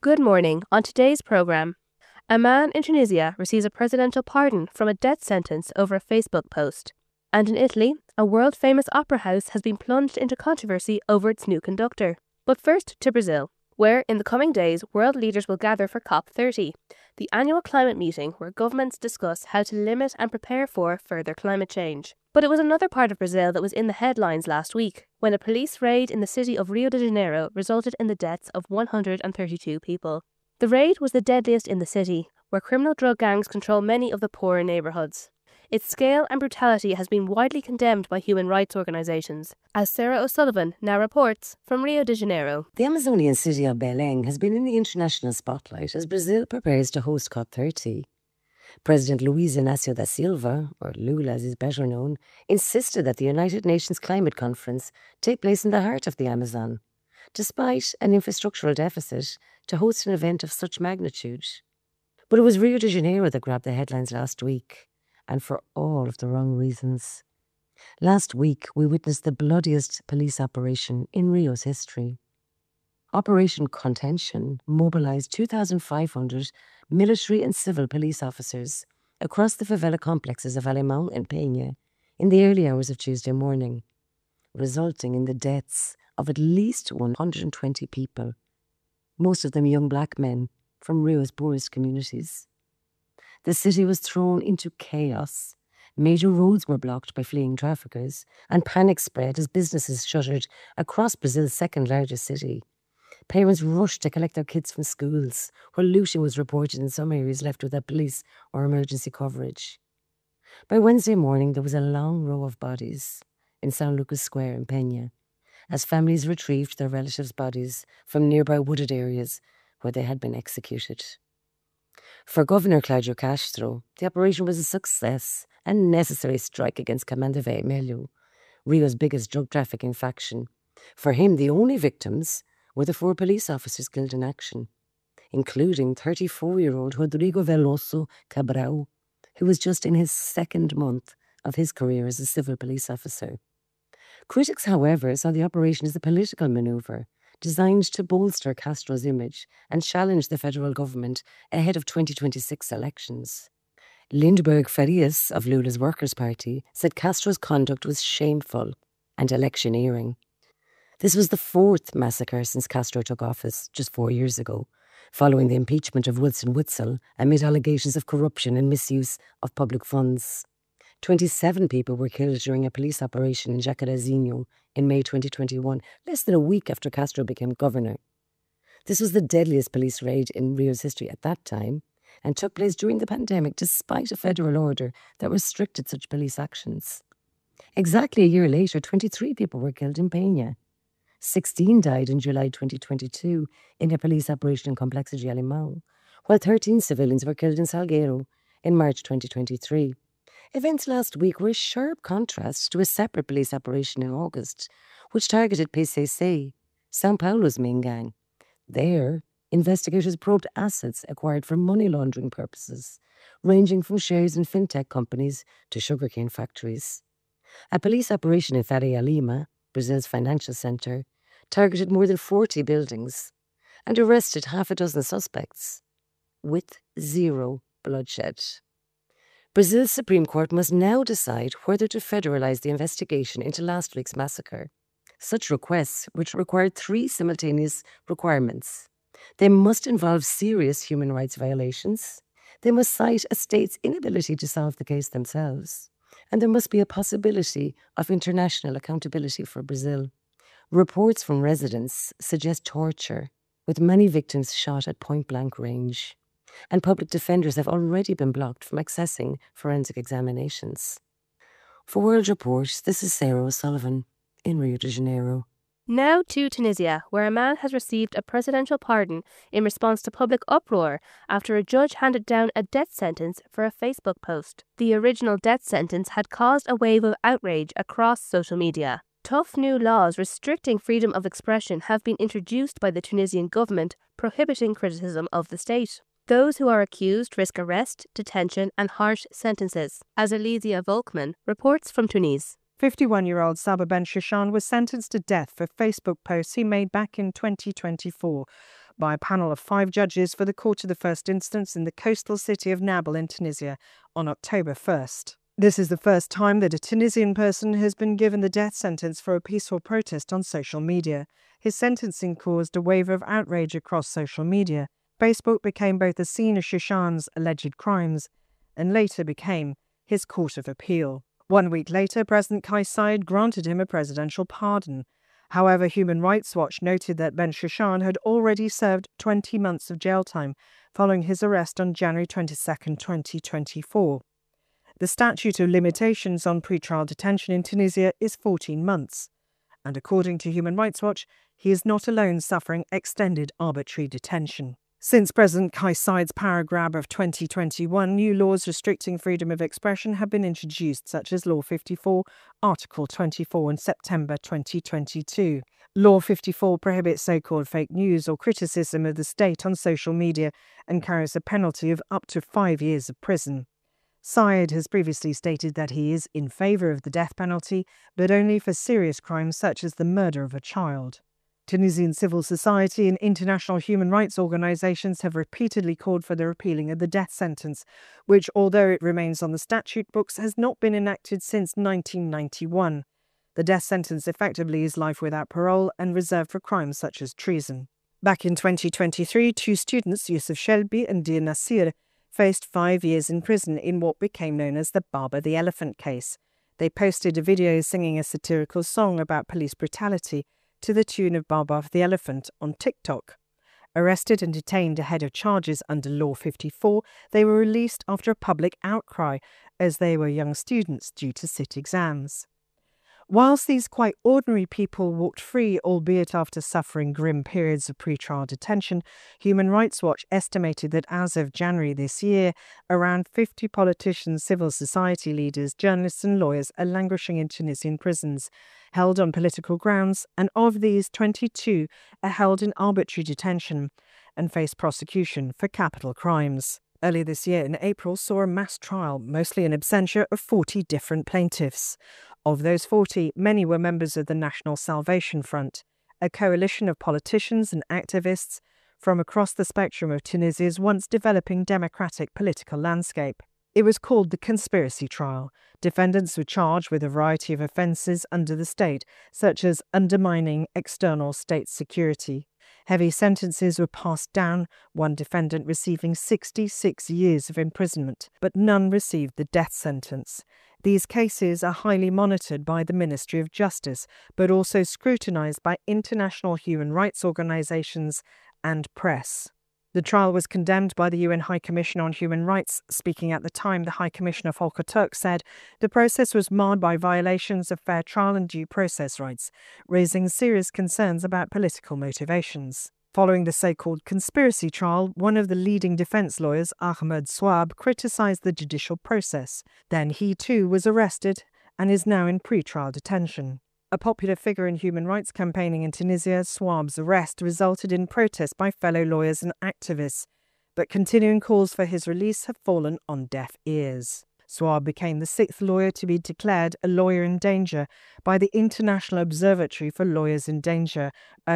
Good morning. On today's programme, a man in Tunisia receives a presidential pardon from a death sentence over a Facebook post. And in Italy, a world-famous opera house has been plunged into controversy over its new conductor. But first to Brazil, where in the coming days world leaders will gather for COP30, the annual climate meeting where governments discuss how to limit and prepare for further climate change. But it was another part of Brazil that was in the headlines last week, when a police raid in the city of Rio de Janeiro resulted in the deaths of 132 people. The raid was the deadliest in the city, where criminal drug gangs control many of the poorer neighbourhoods. Its scale and brutality has been widely condemned by human rights organisations, as Sarah O'Sullivan now reports from Rio de Janeiro. The Amazonian city of Belém has been in the international spotlight as Brazil prepares to host COP30. President Luiz Inácio da Silva, or Lula as is better known, insisted that the United Nations Climate Conference take place in the heart of the Amazon, despite an infrastructural deficit to host an event of such magnitude. But it was Rio de Janeiro that grabbed the headlines last week, and for all of the wrong reasons. Last week, we witnessed the bloodiest police operation in Rio's history. Operation Contention mobilised 2,500 military and civil police officers across the favela complexes of Alemão and Penha in the early hours of Tuesday morning, resulting in the deaths of at least 120 people, most of them young black men from Rio's poorest communities. The city was thrown into chaos. Major roads were blocked by fleeing traffickers, and panic spread as businesses shuttered across Brazil's second largest city. Parents rushed to collect their kids from schools, where looting was reported in some areas left without police or emergency coverage. By Wednesday morning, there was a long row of bodies in São Lucas Square in Penha, as families retrieved their relatives' bodies from nearby wooded areas where they had been executed. For Governor Cláudio Castro, the operation was a success and necessary strike against Comando Vermelho, Rio's biggest drug trafficking faction. For him, the only victims were the 4 police officers killed in action, including 34-year-old Rodrigo Veloso Cabral, who was just in his second month of his career as a civil police officer. Critics, however, saw the operation as a political manoeuvre designed to bolster Castro's image and challenge the federal government ahead of 2026 elections. Lindbergh Farias of Lula's Workers' Party said Castro's conduct was shameful and electioneering. This was the 4th massacre since Castro took office just 4 years ago, following the impeachment of Wilson Witzel amid allegations of corruption and misuse of public funds. 27 people were killed during a police operation in Jacarezinho in May 2021, less than a week after Castro became governor. This was the deadliest police raid in Rio's history at that time, and took place during the pandemic despite a federal order that restricted such police actions. Exactly a year later, 23 people were killed in Penha. 16 died in July 2022 in a police operation in Complexo de Alemão, while 13 civilians were killed in Salgueiro in March 2023. Events last week were a sharp contrast to a separate police operation in August, which targeted PCC, São Paulo's main gang. There, investigators probed assets acquired for money laundering purposes, ranging from shares in fintech companies to sugarcane factories. A police operation in Faria Lima, Brazil's financial centre, targeted more than 40 buildings and arrested half a dozen suspects, with 0 bloodshed. Brazil's Supreme Court must now decide whether to federalise the investigation into last week's massacre. Such requests, which required 3 simultaneous requirements. They must involve serious human rights violations. They must cite a state's inability to solve the case themselves. And there must be a possibility of international accountability for Brazil. Reports from residents suggest torture, with many victims shot at point-blank range. And public defenders have already been blocked from accessing forensic examinations. For World Report, this is Sarah O'Sullivan in Rio de Janeiro. Now to Tunisia, where a man has received a presidential pardon in response to public uproar after a judge handed down a death sentence for a Facebook post. The original death sentence had caused a wave of outrage across social media. Tough new laws restricting freedom of expression have been introduced by the Tunisian government, prohibiting criticism of the state. Those who are accused risk arrest, detention and harsh sentences, as Elysia Volkman reports from Tunis. 51-year-old Saber Ben Shishan was sentenced to death for Facebook posts he made back in 2024. by a panel of 5 judges for the Court of the First Instance in the coastal city of Nabil in Tunisia on October 1st. This is the first time that a Tunisian person has been given the death sentence for a peaceful protest on social media. His sentencing caused a wave of outrage across social media. Facebook became both the scene of Chichan's alleged crimes and later became his court of appeal. 1 week later, President Kais Saied granted him a presidential pardon. However, Human Rights Watch noted that Ben Chichan had already served 20 months of jail time following his arrest on January 22, 2024. The statute of limitations on pretrial detention in Tunisia is 14 months, and according to Human Rights Watch, he is not alone suffering extended arbitrary detention. Since President Kais Saied's power grab of 2021, new laws restricting freedom of expression have been introduced, such as Law 54, Article 24 in September 2022. Law 54 prohibits so-called fake news or criticism of the state on social media and carries a penalty of up to 5 years of prison. Saied has previously stated that he is in favour of the death penalty, but only for serious crimes such as the murder of a child. Tunisian civil society and international human rights organisations have repeatedly called for the repealing of the death sentence, which, although it remains on the statute books, has not been enacted since 1991. The death sentence effectively is life without parole and reserved for crimes such as treason. Back in 2023, 2 students, Youssef Shelby and Dir Nasir, faced 5 years in prison in what became known as the Baba the Elephant case. They posted a video singing a satirical song about police brutality to the tune of Baba the Elephant on TikTok. Arrested and detained ahead of charges under Law 54, they were released after a public outcry as they were young students due to sit exams. Whilst these quite ordinary people walked free, albeit after suffering grim periods of pretrial detention, Human Rights Watch estimated that as of January this year, around 50 politicians, civil society leaders, journalists and lawyers are languishing in Tunisian prisons, held on political grounds, and of these, 22 are held in arbitrary detention and face prosecution for capital crimes. Earlier this year, in April, saw a mass trial, mostly in absentia, of 40 different plaintiffs. Of those 40, many were members of the National Salvation Front, a coalition of politicians and activists from across the spectrum of Tunisia's once developing democratic political landscape. It was called the conspiracy trial. Defendants were charged with a variety of offences under the state, such as undermining external state security. Heavy sentences were passed down, one defendant receiving 66 years of imprisonment, but none received the death sentence. These cases are highly monitored by the Ministry of Justice, but also scrutinised by international human rights organisations and press. The trial was condemned by the UN High Commissioner on Human Rights. Speaking at the time, the High Commissioner Volker Turk said the process was marred by violations of fair trial and due process rights, raising serious concerns about political motivations. Following the so-called conspiracy trial, one of the leading defence lawyers, Ahmed Swab, criticised the judicial process. Then he too was arrested and is now in pre-trial detention. A popular figure in human rights campaigning in Tunisia, Swab's arrest resulted in protests by fellow lawyers and activists, but continuing calls for his release have fallen on deaf ears. Swab became the 6th lawyer to be declared a lawyer in danger by the International Observatory for Lawyers in Danger,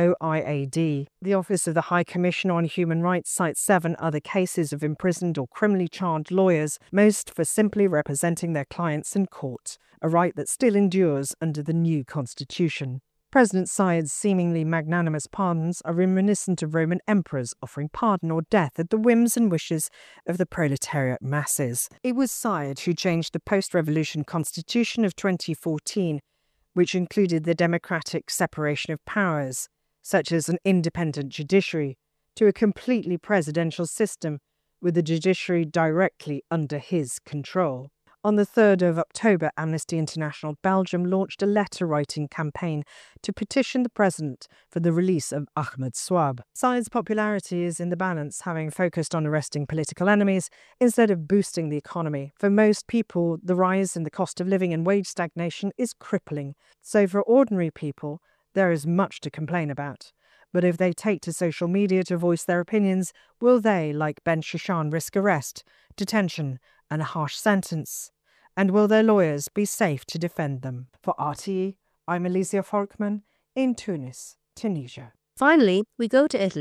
OIAD. The Office of the High Commissioner on Human Rights cites 7 other cases of imprisoned or criminally charged lawyers, most for simply representing their clients in court, a right that still endures under the new constitution. President Saied's seemingly magnanimous pardons are reminiscent of Roman emperors offering pardon or death at the whims and wishes of the proletariat masses. It was Saied who changed the post-revolution constitution of 2014, which included the democratic separation of powers, such as an independent judiciary, to a completely presidential system with the judiciary directly under his control. On the 3rd of October, Amnesty International Belgium launched a letter-writing campaign to petition the president for the release of Ahmed Swab. Saied's popularity is in the balance, having focused on arresting political enemies instead of boosting the economy. For most people, the rise in the cost of living and wage stagnation is crippling. So for ordinary people, there is much to complain about. But if they take to social media to voice their opinions, will they, like Ben Chichan, risk arrest, detention, and a harsh sentence? And will their lawyers be safe to defend them? For RTE, I'm Alicia Folkman in Tunis, Tunisia. Finally, we go to Italy,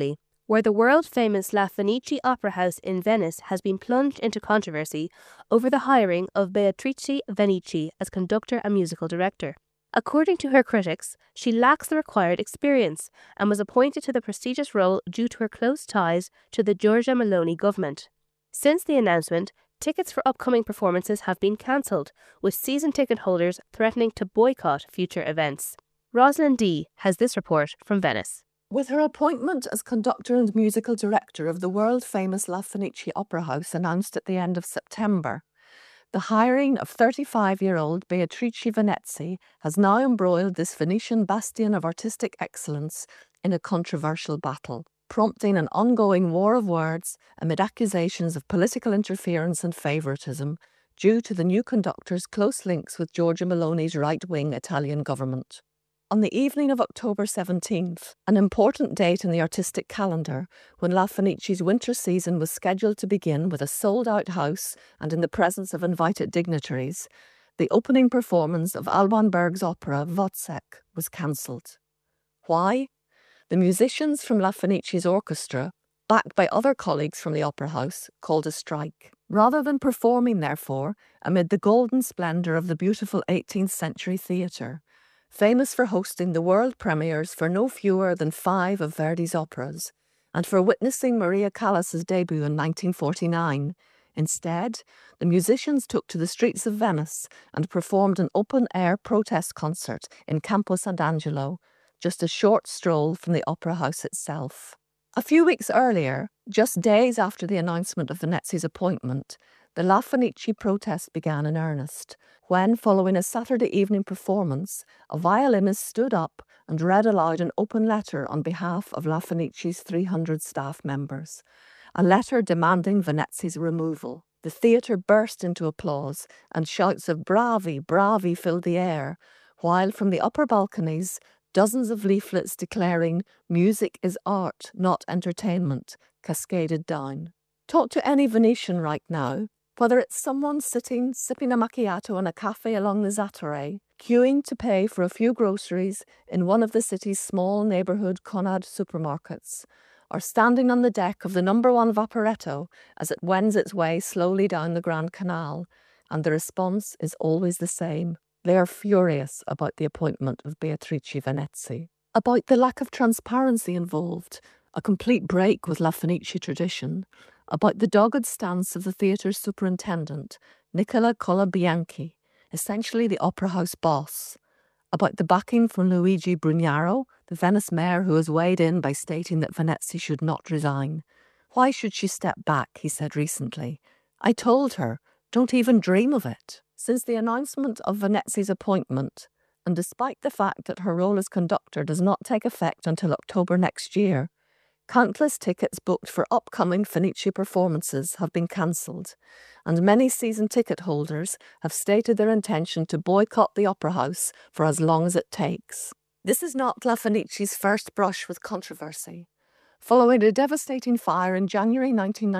where the world-famous La Fenice Opera House in Venice has been plunged into controversy over the hiring of Beatrice Venici as conductor and musical director. According to her critics, she lacks the required experience and was appointed to the prestigious role due to her close ties to the Giorgia Meloni government. Since the announcement, tickets for upcoming performances have been cancelled, with season ticket holders threatening to boycott future events. Rosalind D. has this report from Venice. With her appointment as conductor and musical director of the world-famous La Fenice Opera House announced at the end of September, the hiring of 35-year-old Beatrice Venezzi has now embroiled this Venetian bastion of artistic excellence in a controversial battle, prompting an ongoing war of words amid accusations of political interference and favouritism due to the new conductor's close links with Giorgia Meloni's right-wing Italian government. On the evening of October 17th, an important date in the artistic calendar, when La Fenici's winter season was scheduled to begin with a sold-out house and in the presence of invited dignitaries, the opening performance of Alban Berg's opera Wozzeck was cancelled. Why? The musicians from La Fenici's orchestra, backed by other colleagues from the opera house, called a strike. Rather than performing, therefore, amid the golden splendour of the beautiful 18th century theatre, famous for hosting the world premieres for no fewer than 5 of Verdi's operas, and for witnessing Maria Callas's debut in 1949. Instead, the musicians took to the streets of Venice and performed an open-air protest concert in Campo Sant'Angelo, just a short stroll from the opera house itself. A few weeks earlier, just days after the announcement of Venezzi's appointment, the La Fenice protest began in earnest, when, following a Saturday evening performance, a violinist stood up and read aloud an open letter on behalf of La Fenici's 300 staff members, a letter demanding Venezzi's removal. The theatre burst into applause, and shouts of "Bravi, bravi" filled the air, while from the upper balconies, dozens of leaflets declaring "Music is art, not entertainment" cascaded down. Talk to any Venetian right now, whether it's someone sitting sipping a macchiato in a cafe along the Zattore, queuing to pay for a few groceries in one of the city's small neighbourhood Conad supermarkets, or standing on the deck of the #1 Vaporetto as it wends its way slowly down the Grand Canal, and the response is always the same. They are furious about the appointment of Beatrice Venezzi, about the lack of transparency involved, a complete break with La Fenice tradition, about the dogged stance of the theatre's superintendent, Nicola Colabianchi, essentially the opera house boss, about the backing from Luigi Brugnaro, the Venice mayor who has weighed in by stating that Venezzi should not resign. "Why should she step back?" he said recently. "I told her, don't even dream of it." Since the announcement of Venezzi's appointment, and despite the fact that her role as conductor does not take effect until October next year, countless tickets booked for upcoming Fenice performances have been cancelled, and many season ticket holders have stated their intention to boycott the opera house for as long as it takes. This is not La Fenici's first brush with controversy. Following a devastating fire in January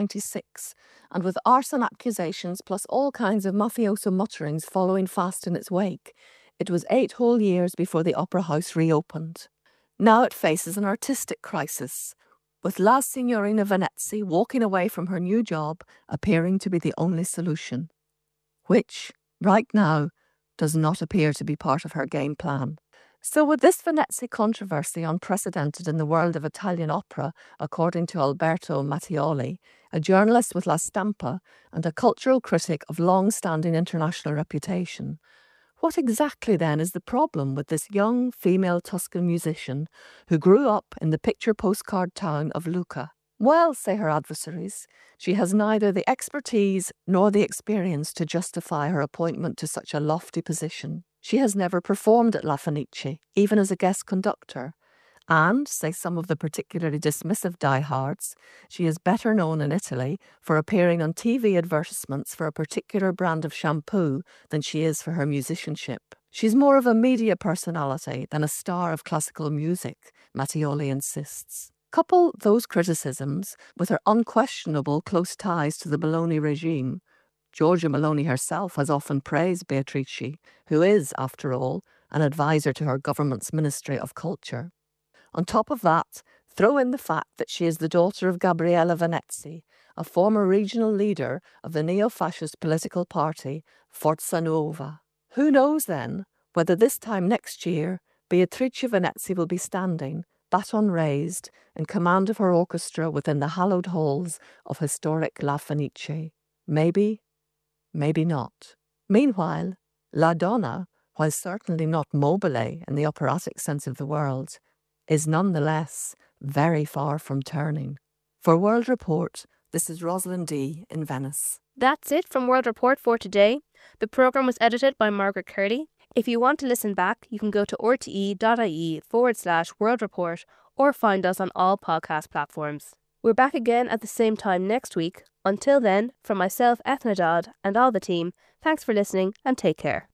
1996, and with arson accusations plus all kinds of mafioso mutterings following fast in its wake, it was 8 whole years before the opera house reopened. Now it faces an artistic crisis, with La Signorina Venezzi walking away from her new job appearing to be the only solution, which, right now, does not appear to be part of her game plan. So with this Venezzi controversy unprecedented in the world of Italian opera, according to Alberto Mattioli, a journalist with La Stampa and a cultural critic of long-standing international reputation, what exactly then is the problem with this young female Tuscan musician who grew up in the picture postcard town of Lucca? Well, say her adversaries, she has neither the expertise nor the experience to justify her appointment to such a lofty position. She has never performed at La Fenice, even as a guest conductor. And, say some of the particularly dismissive diehards, she is better known in Italy for appearing on TV advertisements for a particular brand of shampoo than she is for her musicianship. She's more of a media personality than a star of classical music, Mattioli insists. Couple those criticisms with her unquestionable close ties to the Meloni regime. Giorgia Meloni herself has often praised Beatrice, who is, after all, an advisor to her government's Ministry of Culture. On top of that, Throw in the fact that she is the daughter of Gabriella Venezzi, a former regional leader of the neo-fascist political party Forza Nuova. Who knows then whether this time next year Beatrice Venezzi will be standing, baton raised, in command of her orchestra within the hallowed halls of historic La Fenice. Maybe, maybe not. Meanwhile, La Donna, while certainly not mobile in the operatic sense of the word, is nonetheless very far from turning. For World Report, this is Rosalind D. in Venice. That's it from World Report for today. The programme was edited by Margaret Curley. If you want to listen back, you can go to rte.ie/World Report or find us on all podcast platforms. We're back again at the same time next week. Until then, from myself, Ethna Dodd, and all the team, thanks for listening and take care.